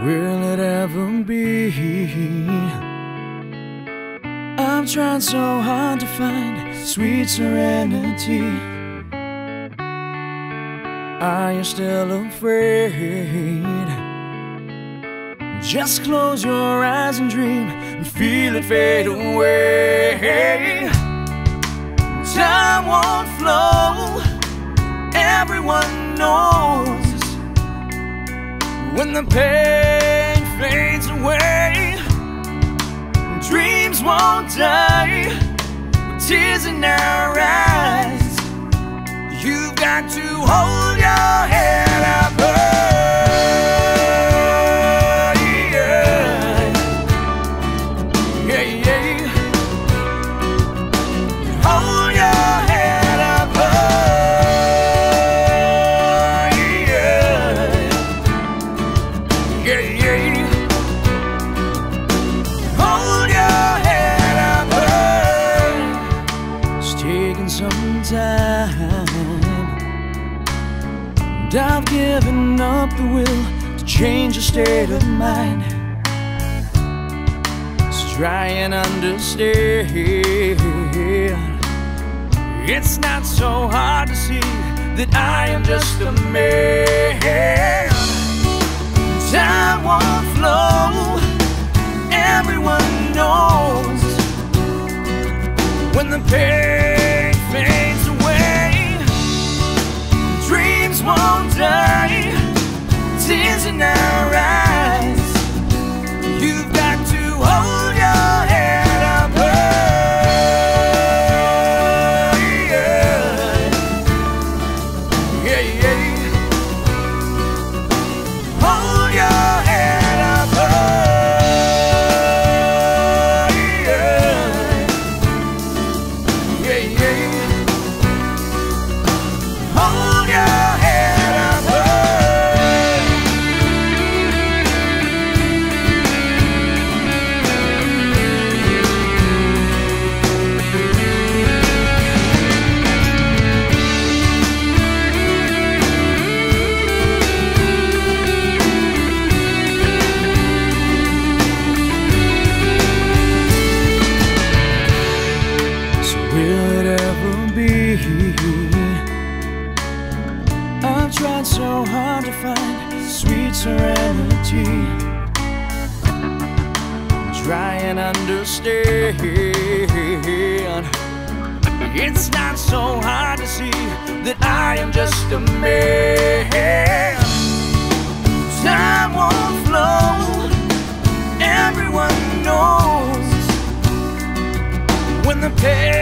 will it ever be? I'm trying so hard to find sweet serenity. Are you still afraid? Just close your eyes and dream and feel it fade away. Time won't flow, everyone knows. When the pain fades away, dreams won't die with tears in our eyes. You've got to hold your head up high. Yeah, yeah. Hold your head up high. Yeah, yeah. Hold your head up high. It's taking some time, and I've given up the will to change your state of mind. So try and understand, it's not so hard to see that I am just a man. Time won't flow, everyone knows. When the pain fades away, dreams won't die, tears in our eyes. You've got to hold your head up high. Yeah, yeah. Hold your head up high. Yeah, yeah. Hold your head up will it ever be? I've tried so hard to find sweet serenity. Try and understand, it's not so hard to see that I am just a man. Time won't flow, everyone knows. When the pain